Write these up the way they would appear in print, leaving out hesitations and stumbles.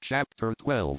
Chapter 12.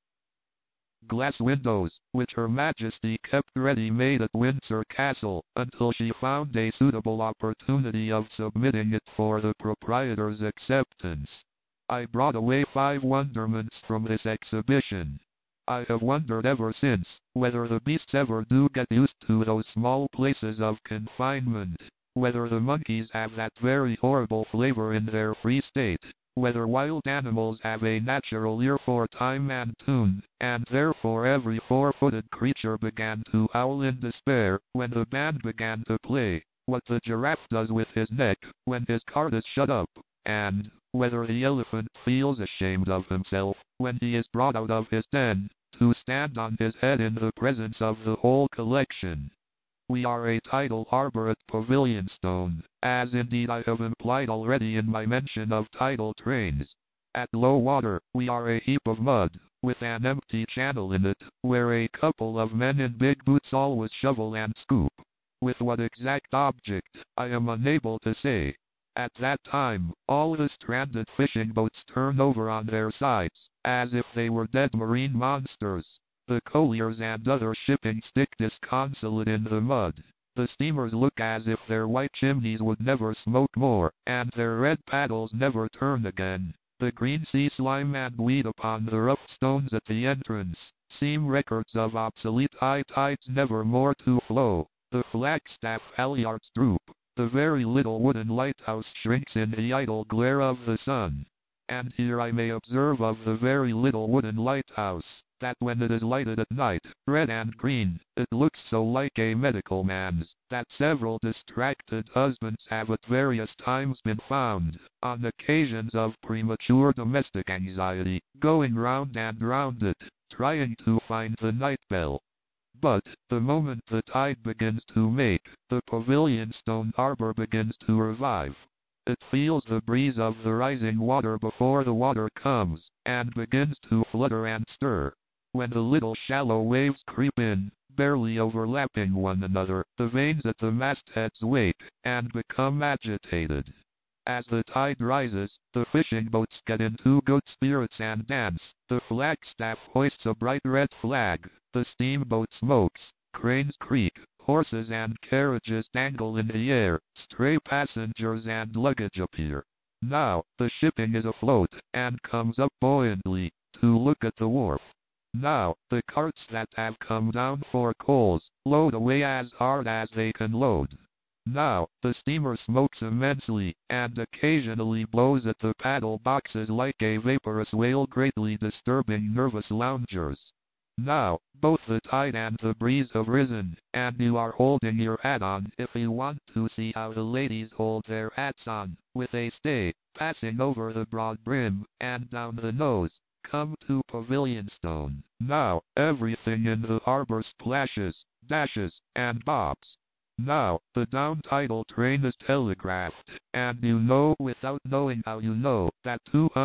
Glass windows, which Her Majesty kept ready-made at Windsor Castle, until she found a suitable opportunity of submitting it for the proprietor's acceptance. I brought away 5 wonderments from this exhibition. I have wondered ever since, whether the beasts ever do get used to those small places of confinement, whether the monkeys have that very horrible flavor in their free state, whether wild animals have a natural ear for time and tune, and therefore every 4-footed creature began to howl in despair when the band began to play, what the giraffe does with his neck when his cart is shut up, and whether the elephant feels ashamed of himself when he is brought out of his den to stand on his head in the presence of the whole collection. We are a tidal arbor at Pavilionstone, as indeed I have implied already in my mention of tidal trains. At low water, we are a heap of mud, with an empty channel in it, where a couple of men in big boots always shovel and scoop. With what exact object, I am unable to say. At that time, all the stranded fishing boats turn over on their sides, as if they were dead marine monsters. The colliers and other shipping stick disconsolate in the mud. The steamers look as if their white chimneys would never smoke more, and their red paddles never turn again. The green sea slime and weed upon the rough stones at the entrance seem records of obsolete high tides never more to flow. The flagstaff halyards droop. The very little wooden lighthouse shrinks in the idle glare of the sun. And here I may observe of the very little wooden lighthouse, that when it is lighted at night, red and green, it looks so like a medical man's, that several distracted husbands have at various times been found, on occasions of premature domestic anxiety, going round and round it, trying to find the night bell. But, the moment the tide begins to make, the Pavilionstone Arbor begins to revive. It feels the breeze of the rising water before the water comes, and begins to flutter and stir. When the little shallow waves creep in, barely overlapping one another, the vanes at the mastheads wake, and become agitated. As the tide rises, the fishing boats get into good spirits and dance. The flagstaff hoists a bright red flag, the steamboat smokes, cranes creak, horses and carriages dangle in the air, stray passengers and luggage appear. Now, the shipping is afloat, and comes up buoyantly, to look at the wharf. Now, the carts that have come down for coals, load away as hard as they can load. Now, the steamer smokes immensely, and occasionally blows at the paddle boxes like a vaporous whale, greatly disturbing nervous loungers. Now, both the tide and the breeze have risen, and you are holding your hat on if you want to see how the ladies hold their hats on, with a stay, passing over the broad brim, and down the nose. Come to Pavilionstone. Now, everything in the harbor splashes, dashes, and bobs. Now, the down-tidal train is telegraphed, and you know without knowing how you know, that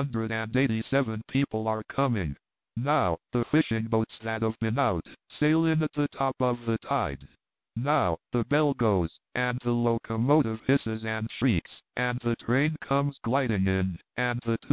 287 people are coming. Now, the fishing boats that have been out, sail in at the top of the tide. Now, the bell goes, and the locomotive hisses and shrieks, and the train comes gliding in, and the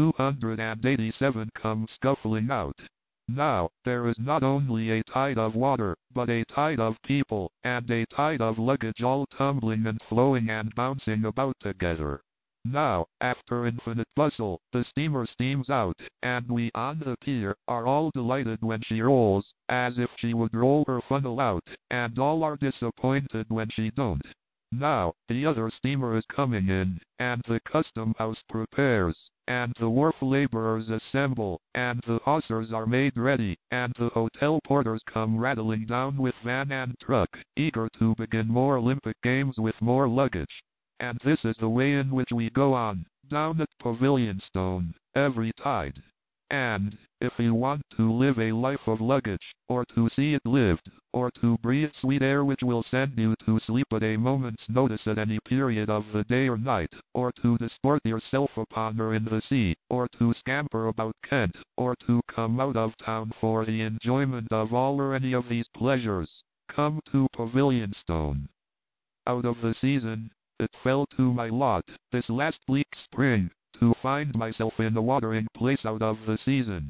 287 come scuffling out. Now, there is not only a tide of water, but a tide of people, and a tide of luggage all tumbling and flowing and bouncing about together. Now, after infinite bustle, the steamer steams out, and we on the pier are all delighted when she rolls, as if she would roll her funnel out, and all are disappointed when she don't. Now, the other steamer is coming in, and the custom house prepares, and the wharf laborers assemble, and the hawsers are made ready, and the hotel porters come rattling down with van and truck, eager to begin more Olympic games with more luggage. And this is the way in which we go on, down at Pavilionstone, every tide. And, if you want to live a life of luggage, or to see it lived, or to breathe sweet air which will send you to sleep at a moment's notice at any period of the day or night, or to disport yourself upon her in the sea, or to scamper about Kent, or to come out of town for the enjoyment of all or any of these pleasures, come to Pavilionstone. Out of the season, it fell to my lot, this last bleak spring, to find myself in a watering place out of the season.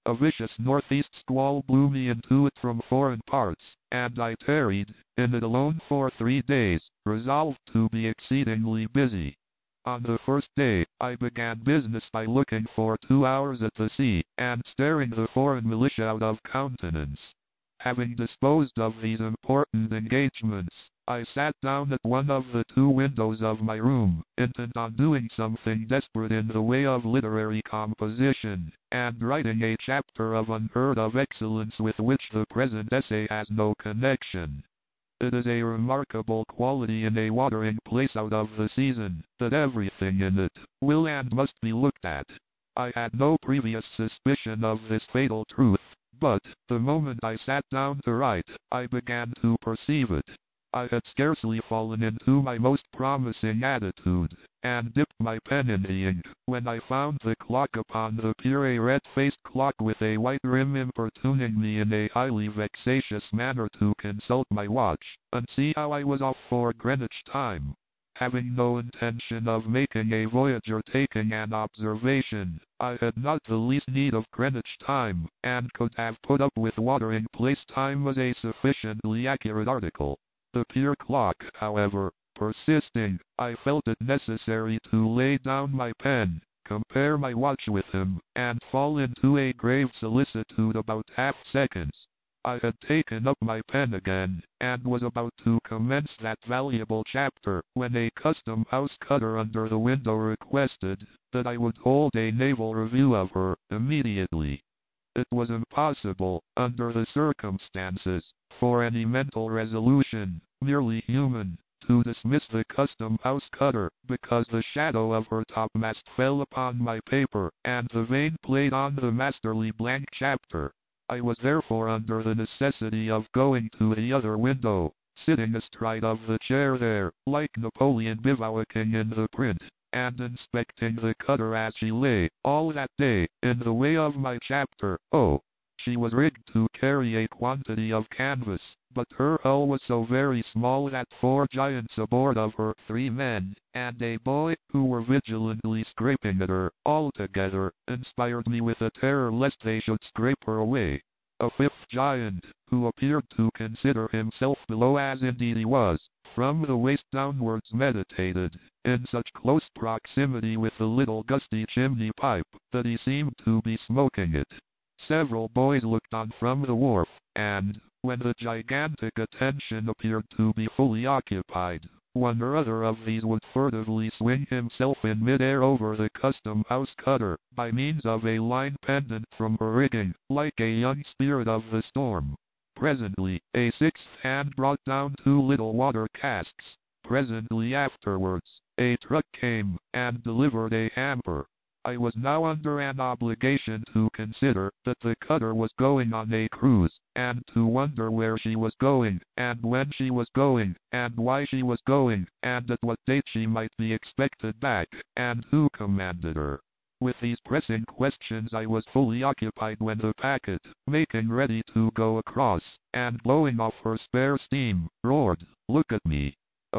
A vicious northeast squall blew me into it from foreign parts, and I tarried in it alone for 3 days, resolved to be exceedingly busy. On the first day, I began business by looking for 2 hours at the sea, and staring the foreign militia out of countenance. Having disposed of these important engagements, I sat down at one of the 2 windows of my room, intent on doing something desperate in the way of literary composition, and writing a chapter of unheard of excellence with which the present essay has no connection. It is a remarkable quality in a watering place out of the season, that everything in it will and must be looked at. I had no previous suspicion of this fatal truth, but, the moment I sat down to write, I began to perceive it. I had scarcely fallen into my most promising attitude, and dipped my pen in the ink, when I found the clock upon the pier, a red-faced clock with a white rim, importuning me in a highly vexatious manner to consult my watch, and see how I was off for Greenwich time. Having no intention of making a voyage or taking an observation, I had not the least need of Greenwich time, and could have put up with watering place time as a sufficiently accurate article. The pier clock, however, persisting, I felt it necessary to lay down my pen, compare my watch with him, and fall into a grave solicitude about half-seconds. I had taken up my pen again, and was about to commence that valuable chapter, when a custom-house cutter under the window requested that I would hold a naval review of her immediately. It was impossible, under the circumstances, for any mental resolution, merely human, to dismiss the custom-house cutter, because the shadow of her topmast fell upon my paper, and the vane played on the masterly blank chapter. I was therefore under the necessity of going to the other window, sitting astride of the chair there, like Napoleon bivouacking in the print, and inspecting the cutter as she lay, all that day, in the way of my chapter. Oh, she was rigged to carry a quantity of canvas, but her hull was so very small that 4 giants aboard of her, 3 men, and a boy, who were vigilantly scraping at her, altogether, inspired me with a terror lest they should scrape her away. A 5th giant, who appeared to consider himself below, as indeed he was, from the waist downwards, meditated, in such close proximity with the little gusty chimney pipe, that he seemed to be smoking it. Several boys looked on from the wharf, and, when the gigantic attention appeared to be fully occupied, one or other of these would furtively swing himself in mid-air over the custom-house cutter, by means of a line pendant from her rigging, like a young spirit of the storm. Presently, a 6th hand brought down 2 little water casks. Presently afterwards, a truck came, and delivered a hamper. I was now under an obligation to consider that the cutter was going on a cruise, and to wonder where she was going, and when she was going, and why she was going, and at what date she might be expected back, and who commanded her. With these pressing questions I was fully occupied when the packet, making ready to go across, and blowing off her spare steam, roared, "Look at me!"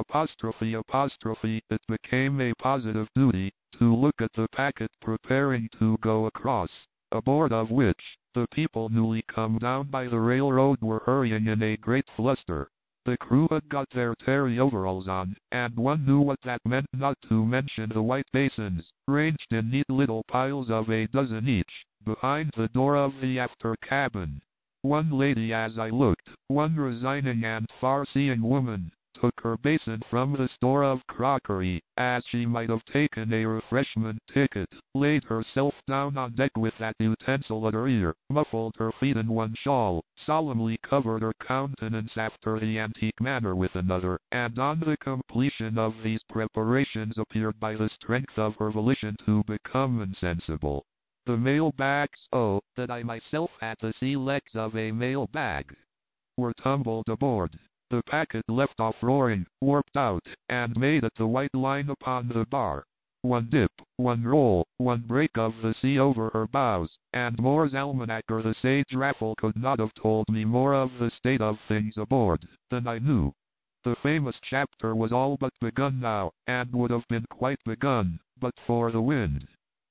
It became a positive duty to look at the packet preparing to go across, aboard of which the people newly come down by the railroad were hurrying in a great fluster. The crew had got their terry overalls on, and one knew what that meant, not to mention the white basins, ranged in neat little piles of a dozen each, behind the door of the after cabin. One lady, as I looked, one resigning and far-seeing woman, took her basin from the store of crockery, as she might have taken a refreshment ticket, laid herself down on deck with that utensil at her ear, muffled her feet in one shawl, solemnly covered her countenance after the antique manner with another, and on the completion of these preparations appeared by the strength of her volition to become insensible. The mail bags, oh, that I myself had the sea legs of a mail bag, were tumbled aboard. The packet left off roaring, warped out, and made at the white line upon the bar. One dip, one roll, one break of the sea over her bows, and Moore's Almanacker the sage Raffle could not have told me more of the state of things aboard than I knew. The famous chapter was all but begun now, and would have been quite begun, but for the wind.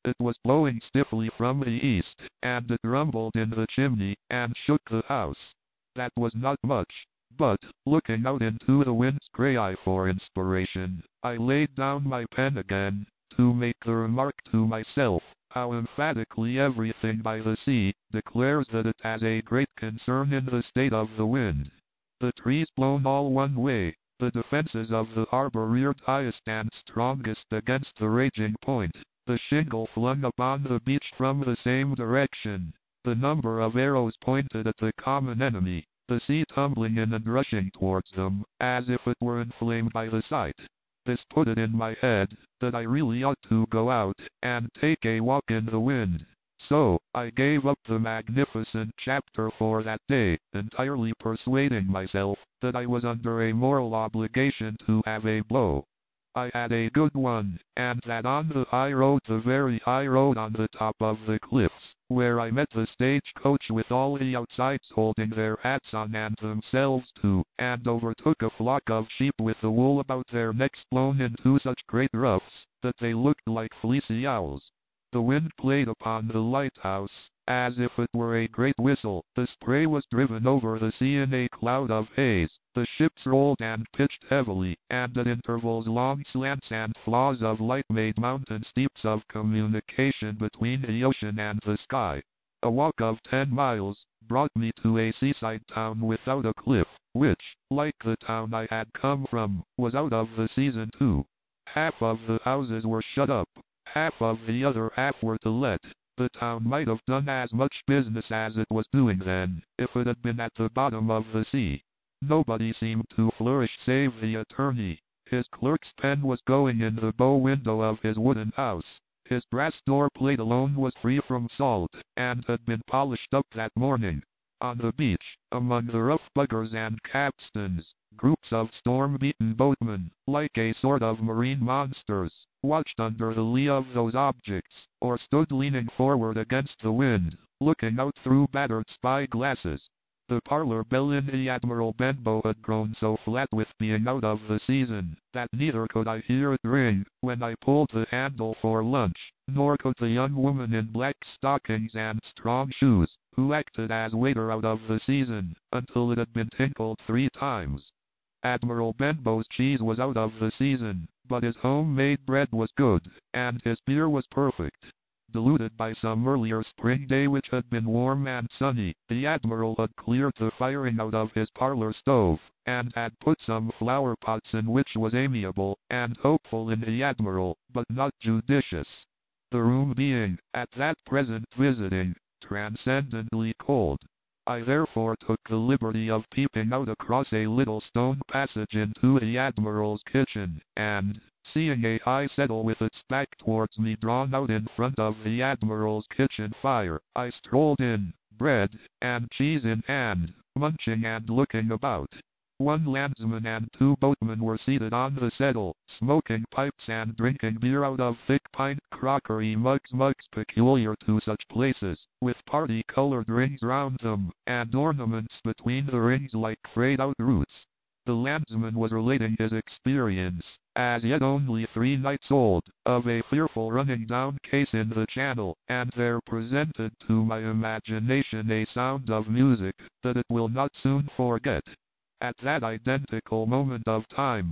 It was blowing stiffly from the east, and it rumbled in the chimney, and shook the house. That was not much, but, looking out into the wind's grey eye for inspiration, I laid down my pen again, to make the remark to myself, how emphatically everything by the sea declares that it has a great concern in the state of the wind. The trees blown all one way, the defences of the harbour reared highest and strongest against the raging point, the shingle flung upon the beach from the same direction, the number of arrows pointed at the common enemy, the sea tumbling in and rushing towards them, as if it were inflamed by the sight. This put it in my head that I really ought to go out and take a walk in the wind. So, I gave up the magnificent chapter for that day, entirely persuading myself that I was under a moral obligation to have a blow. I had a good one, and that on the high road, the very high road on the top of the cliffs, where I met the stagecoach with all the outsides holding their hats on and themselves too, and overtook a flock of sheep with the wool about their necks blown into such great ruffs, that they looked like fleecy owls. The wind played upon the lighthouse, as if it were a great whistle. The spray was driven over the sea in a cloud of haze. The ships rolled and pitched heavily, and at intervals long slants and flaws of light made mountain steeps of communication between the ocean and the sky. A walk of 10 miles brought me to a seaside town without a cliff, which, like the town I had come from, was out of the season too. Half of the houses were shut up. Half of the other half were to let. The town might have done as much business as it was doing then, if it had been at the bottom of the sea. Nobody seemed to flourish save the attorney. His clerk's pen was going in the bow window of his wooden house. His brass door plate alone was free from salt, and had been polished up that morning. On the beach, among the rough buggers and capstans, groups of storm-beaten boatmen, like a sort of marine monsters, watched under the lee of those objects, or stood leaning forward against the wind, looking out through battered spy-glasses. The parlour bell in the Admiral Benbow had grown so flat with being out of the season, that neither could I hear it ring when I pulled the handle for lunch, nor could the young woman in black stockings and strong shoes, who acted as waiter out of the season, until it had been tinkled 3 times. Admiral Benbow's cheese was out of the season, but his home-made bread was good, and his beer was perfect. Diluted by some earlier spring day which had been warm and sunny, the Admiral had cleared the firing out of his parlour stove, and had put some flower pots in, which was amiable and hopeful in the Admiral, but not judicious. The room being, at that present visiting, transcendently cold, I therefore took the liberty of peeping out across a little stone passage into the Admiral's kitchen, and, seeing a high settle with its back towards me drawn out in front of the Admiral's kitchen fire, I strolled in, bread and cheese in hand, munching and looking about. 1 landsman and 2 boatmen were seated on the settle, smoking pipes and drinking beer out of thick pint crockery mugs peculiar to such places, with party-coloured rings round them, and ornaments between the rings like frayed-out roots. The landsman was relating his experience, as yet only 3 nights old, of a fearful running down case in the channel, and there presented to my imagination a sound of music that it will not soon forget. At that identical moment of time,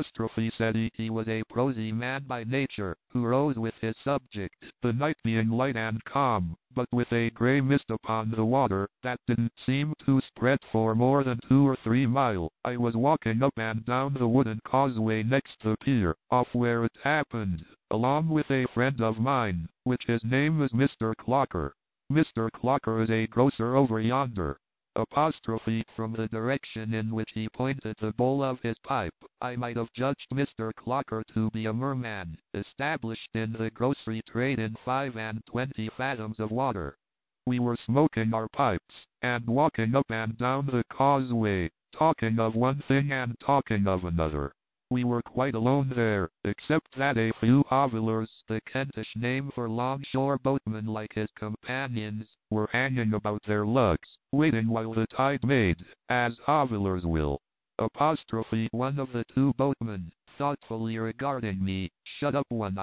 said he was a prosy man by nature, who rose with his subject, the night being light and calm, but with a grey mist upon the water, that didn't seem to spread for more than 2 or 3 mile. I was walking up and down the wooden causeway next the pier, off where it happened, along with a friend of mine, which his name is Mr. Clocker. Mr. Clocker is a grocer over yonder. From the direction in which he pointed the bowl of his pipe, I might have judged Mr. Clocker to be a merman, established in the grocery trade in 25 fathoms of water. We were smoking our pipes, and walking up and down the causeway, talking of one thing and talking of another. We were quite alone there, except that a few hovelers, the Kentish name for longshore boatmen like his companions, were hanging about their lugs, waiting while the tide made, as hovelers will. One of the 2 boatmen, thoughtfully regarding me, shut up one eye.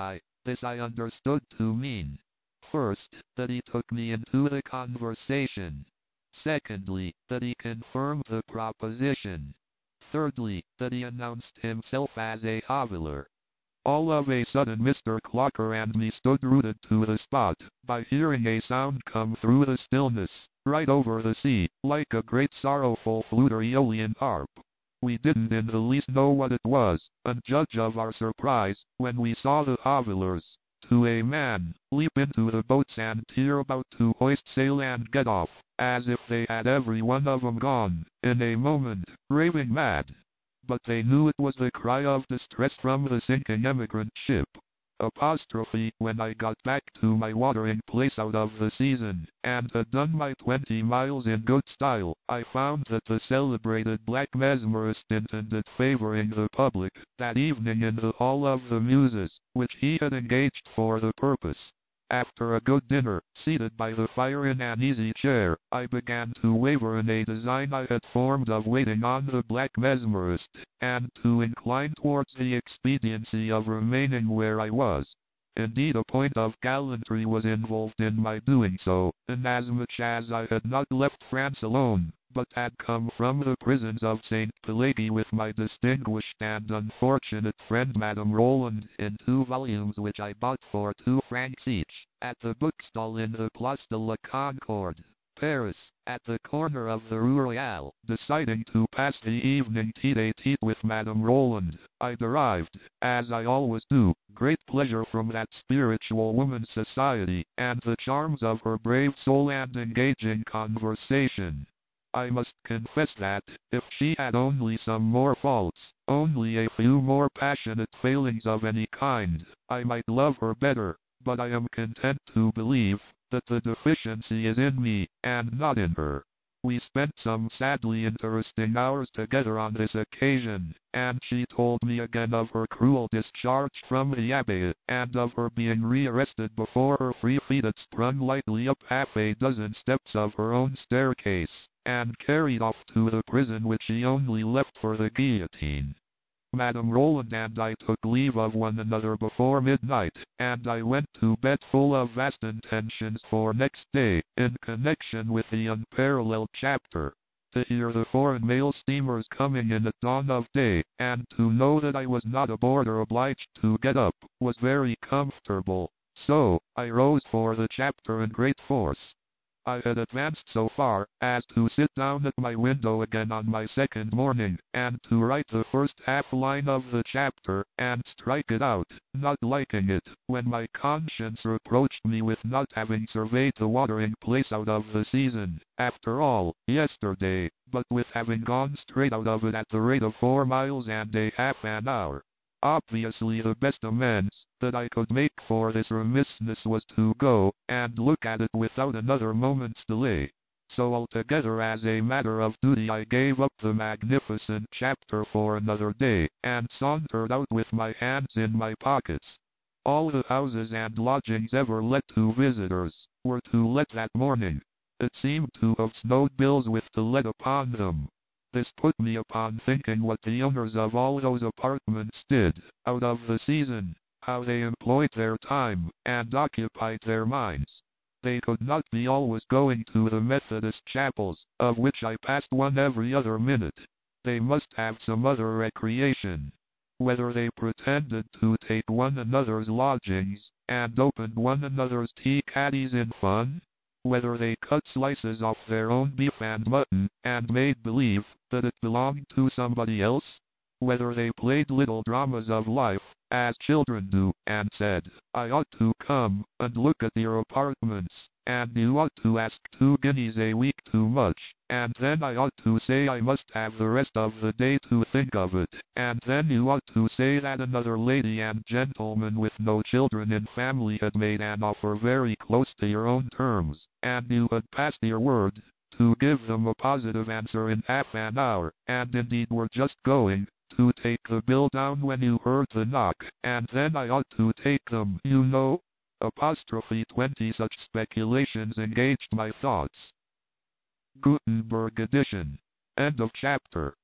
This I understood to mean, first, that he took me into the conversation. Secondly, that he confirmed the proposition. Thirdly, that he announced himself as a hoveler. All of a sudden Mr. Clocker and me stood rooted to the spot, by hearing a sound come through the stillness, right over the sea, like a great sorrowful flute or Aeolian harp. We didn't in the least know what it was, and judge of our surprise, when we saw the hovelers, to a man, leap into the boats and tear about to hoist sail and get off, as if they had every one of 'em gone, in a moment, raving mad. But they knew it was the cry of distress from the sinking emigrant ship. Apostrophe, when I got back to my watering place out of the season, and had done my 20 miles in good style, I found that the celebrated Black Mesmerist intended favoring the public, that evening in the Hall of the Muses, which he had engaged for the purpose. After a good dinner, seated by the fire in an easy chair, I began to waver in a design I had formed of waiting on the Black Mesmerist, and to incline towards the expediency of remaining where I was. Indeed, a point of gallantry was involved in my doing so, inasmuch as I had not left France alone, but had come from the prisons of St. Pelagi with my distinguished and unfortunate friend Madame Roland, in 2 volumes which I bought for 2 francs each, at the bookstall in the Place de la Concorde, Paris, at the corner of the Rue Royale. Deciding to pass the evening tete-a-tete with Madame Roland, I derived, as I always do, great pleasure from that spiritual woman's society, and the charms of her brave soul and engaging conversation. I must confess that, if she had only some more faults, only a few more passionate failings of any kind, I might love her better, but I am content to believe that the deficiency is in me, and not in her. We spent some sadly interesting hours together on this occasion, and she told me again of her cruel discharge from the Abbaye, and of her being rearrested before her free feet had sprung lightly up half a dozen steps of her own staircase, and carried off to the prison which she only left for the guillotine. Madame Roland and I took leave of one another before midnight, and I went to bed full of vast intentions for next day, in connection with the unparalleled chapter. To hear the foreign mail steamers coming in at dawn of day, and to know that I was not aboard or obliged to get up, was very comfortable. So, I rose for the chapter in great force. I had advanced so far as to sit down at my window again on my second morning, and to write the first half line of the chapter, and strike it out, not liking it, when my conscience reproached me with not having surveyed the watering place out of the season, after all, yesterday, but with having gone straight out of it at the rate of 4 miles and a half an hour. Obviously the best amends that I could make for this remissness was to go and look at it without another moment's delay. So altogether as a matter of duty I gave up the magnificent chapter for another day, and sauntered out with my hands in my pockets. All the houses and lodgings ever let to visitors were to let that morning. It seemed to have snowed bills with to let upon them. This put me upon thinking what the owners of all those apartments did, out of the season, how they employed their time, and occupied their minds. They could not be always going to the Methodist chapels, of which I passed one every other minute. They must have some other recreation. Whether they pretended to take one another's lodgings, and opened one another's tea caddies in fun? Whether they cut slices off their own beef and mutton, and made believe that it belonged to somebody else? Whether they played little dramas of life, as children do, and said, I ought to come and look at your apartments, and you ought to ask 2 guineas a week too much, and then I ought to say I must have the rest of the day to think of it, and then you ought to say that another lady and gentleman with no children in family had made an offer very close to your own terms, and you had passed your word to give them a positive answer in half an hour, and indeed were just going to take the bill down when you heard the knock, and then I ought to take them, you know. Apostrophe 20 such speculations engaged my thoughts. Gutenberg edition. End of chapter.